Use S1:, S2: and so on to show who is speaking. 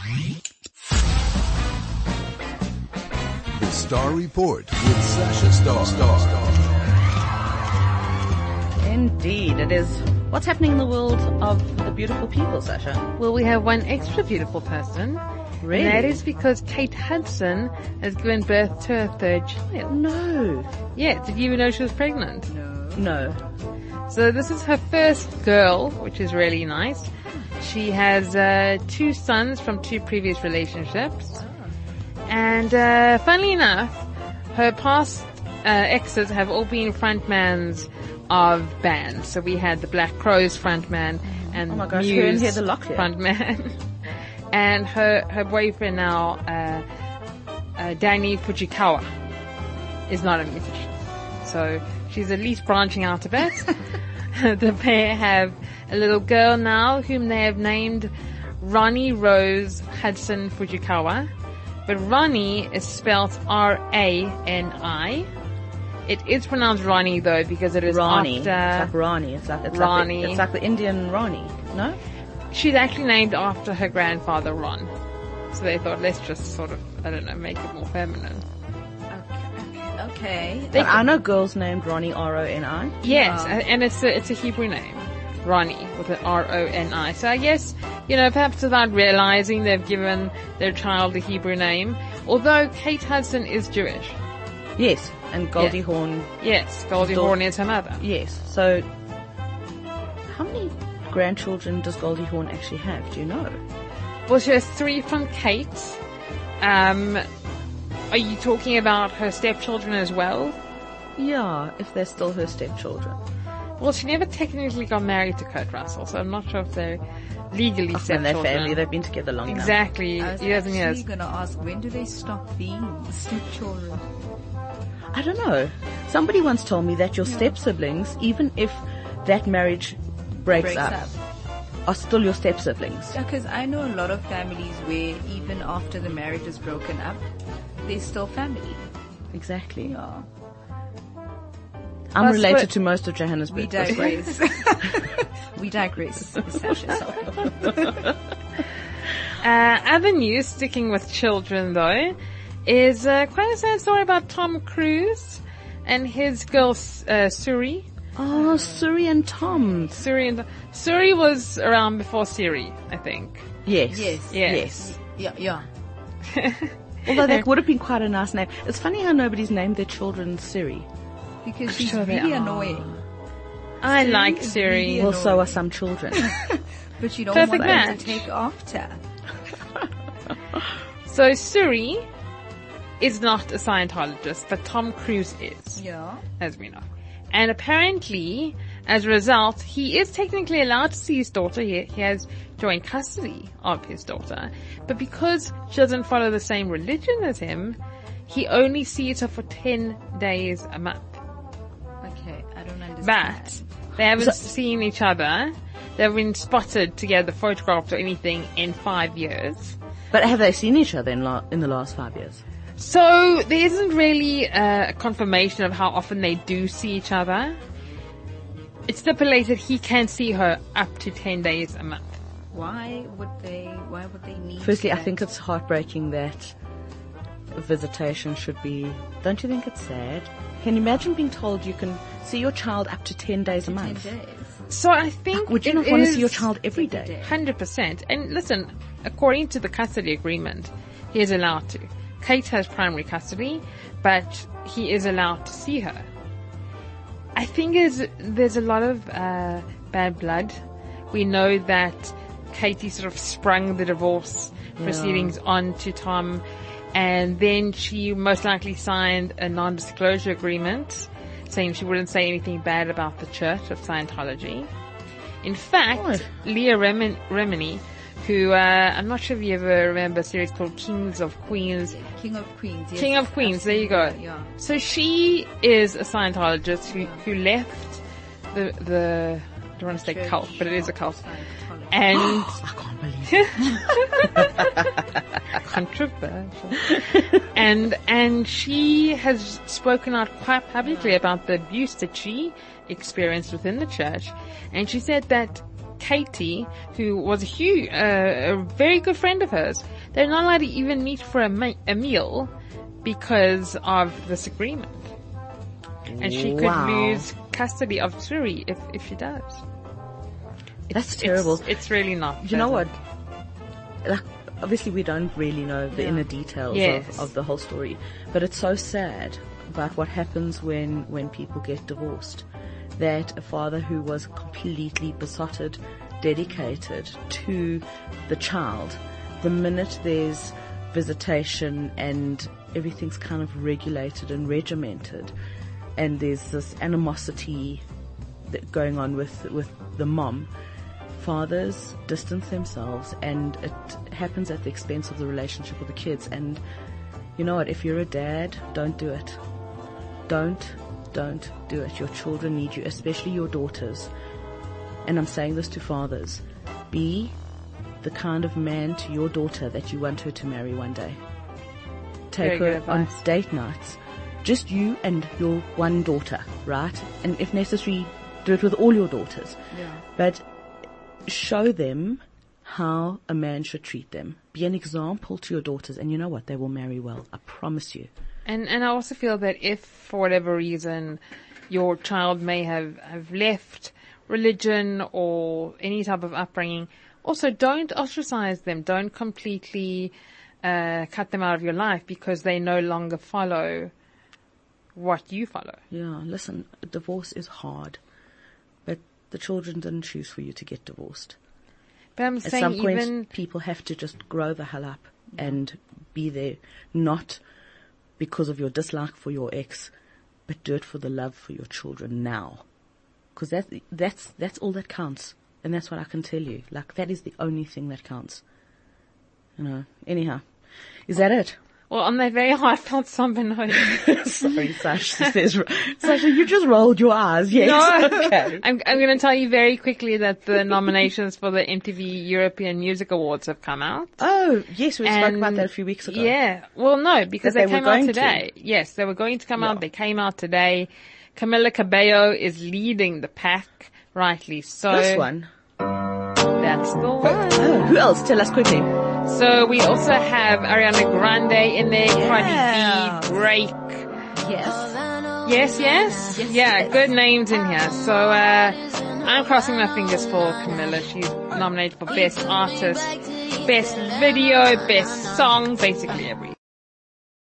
S1: The Star Report with Sasha Star.
S2: Indeed, it is. What's happening in the world of the beautiful people, Sasha?
S3: Well, we have one extra beautiful person.
S2: Really?
S3: And that is because Kate Hudson has given birth to her third child.
S2: No.
S3: Yeah, did you even know she was pregnant?
S2: No.
S3: So this is her first girl, which is really nice. She has 2 sons from 2 previous relationships. And funnily enough, her past exes have all been frontmans of bands. So we had the Black Crowes frontman and
S2: Oh my gosh,
S3: Muse
S2: her and Heather Locklear.
S3: frontman. And her boyfriend now, Danny Fujikawa, is not a musician. So she's at least branching out a bit. The pair have a little girl now whom they have named Ronnie Rose Hudson Fujikawa. But Ronnie is spelled R-A-N-I. It is pronounced Ronnie though because it is
S2: Rani.
S3: after...
S2: It's like Rani. It's
S3: Rani.
S2: like the Indian Rani. No?
S3: She's actually named after her grandfather Ron. So they thought, let's just sort of, I don't know, make it more feminine.
S4: Okay.
S2: But I know girls named Ronnie, R-O-N-I.
S3: Yes, and it's a Hebrew name. Ronnie with an R-O-N-I. So I guess, perhaps without realizing they've given their child a Hebrew name. Although Kate Hudson is Jewish.
S2: Yes, and Goldie Hawn.
S3: Yes, Goldie Hawn is her mother.
S2: Yes, so how many grandchildren does Goldie Hawn actually have? Do you know?
S3: Well, she has 3 from Kate. Are you talking about her stepchildren as well?
S2: Yeah, if they're still her stepchildren.
S3: Well, she never technically got married to Kurt Russell, so I'm not sure if they're legally
S2: And
S3: stepchildren.
S2: their family, they've been together long enough.
S3: Exactly,
S4: I was
S3: years and years.
S4: actually going to ask, when do they stop being stepchildren?
S2: I don't know. Somebody once told me that your step-siblings, even if that marriage breaks up, are still your step-siblings.
S4: Yeah, because I know a lot of families where even after the marriage is broken up, they're still family.
S2: Exactly.
S4: Yeah.
S2: I'm related to most of Johannesburg.
S4: We digress. We digress. Sasha, sorry.
S3: Other news, sticking with children though, is quite a sad story about Tom Cruise and his girl Suri.
S2: Oh, Suri and Tom.
S3: Suri was around before Siri, I think.
S2: Yes.
S3: Yes.
S4: Yeah.
S2: Although that would have been quite a nice name. It's funny how nobody's named their children Siri.
S4: Because she's
S3: sure they
S4: really
S3: are.
S4: annoying.
S3: I
S4: Siri
S3: like
S4: is
S3: Siri.
S4: really
S2: Well, so are some children.
S4: But you don't
S3: Perfect
S4: want them
S3: match.
S4: to take after.
S3: So Suri is not a Scientologist, but Tom Cruise is.
S4: Yeah.
S3: As we know. And apparently, as a result, he is technically allowed to see his daughter. He has joint custody of his daughter. But because she doesn't follow the same religion as him, he only sees her for 10 days a month.
S4: Okay, I don't understand.
S3: But they haven't seen each other. They've been spotted together, photographed or anything in 5 years.
S2: But have they seen each other in the last 5 years?
S3: So there isn't really a confirmation of how often they do see each other. It's stipulated he can see her up to 10 days a month.
S4: Why would they need
S2: Firstly, I
S4: that?
S2: think it's heartbreaking that a visitation should be... Don't you think it's sad? Can you imagine being told you can see your child up to 10 days a
S4: 10
S2: month?
S4: days.
S3: So I think
S2: Would you
S3: it
S2: not want to
S3: is
S2: see your child every day?
S3: 100%. And listen, according to the custody agreement, he is allowed to. Kate has primary custody, but he is allowed to see her. I think there's a lot of bad blood. We know that Katie sort of sprung the divorce proceedings on to Tom, and then she most likely signed a non-disclosure agreement saying she wouldn't say anything bad about the Church of Scientology. In fact,
S2: What?
S3: Leah Remini, who I'm not sure if you ever remember a series called Kings of Queens.
S4: King of Queens. Yes,
S3: King of Queens, there you go.
S4: absolutely, Yeah.
S3: So she is a Scientologist who left the I don't want to say
S4: Church
S3: cult, but it is a cult.
S4: Scientology.
S3: And
S2: I can't believe it.
S3: controversial. And she has spoken out quite publicly about the abuse that she experienced within the church. And she said that Katie, who was a very good friend of hers. They're not allowed to even meet for a meal because of this agreement. And she could lose custody of Suri if she does.
S2: That's terrible.
S3: It's really not.
S2: You know what? Like, obviously we don't really know the inner details of the whole story, but it's so sad about what happens when people get divorced. That a father who was completely besotted, dedicated to the child, the minute there's visitation and everything's kind of regulated and regimented, and there's this animosity going on with the mom, fathers distance themselves, and it happens at the expense of the relationship with the kids. And you know what? If you're a dad, don't do it. Don't do it. Your children need you, especially your daughters. And I'm saying this to fathers. Be the kind of man to your daughter that you want her to marry one day. Take her on date nights. Just you and your one daughter, right? And if necessary, do it with all your daughters. Yeah. But show them how a man should treat them. Be an example to your daughters, and you know what? They will marry well. I promise you.
S3: And I also feel that if, for whatever reason, your child may have left religion or any type of upbringing, also don't ostracize them. Don't completely cut them out of your life because they no longer follow what you follow.
S2: Yeah, listen, divorce is hard, but the children didn't choose for you to get divorced.
S3: But I'm saying
S2: at some point, people have to just grow the hell up and be there, not because of your dislike for your ex, but do it for the love for your children now. Because that's all that counts. And that's what I can tell you. Like, that is the only thing that counts. You know, anyhow. Is that it?
S3: Well, on that very heartfelt somber note.
S2: Sorry, Sasha says, Sasha, you just rolled your eyes. Yes.
S3: No.
S2: Okay.
S3: I'm going to tell you very quickly that the nominations for the MTV European Music Awards have come out.
S2: Oh, yes, we spoke about that a few weeks ago.
S3: Yeah. Well, no, because they came out today. Yes, they were going to come out. They came out today. Camila Cabello is leading the pack, rightly so.
S2: This one?
S3: That's the one.
S2: Oh, who else? Tell us quickly.
S3: So we also have Ariana Grande in there, Cardi B, Drake. Yes. Yeah, good names in here. So, I'm crossing my fingers for Camilla. She's nominated for Best Artist, Best Video, Best Song, basically everything.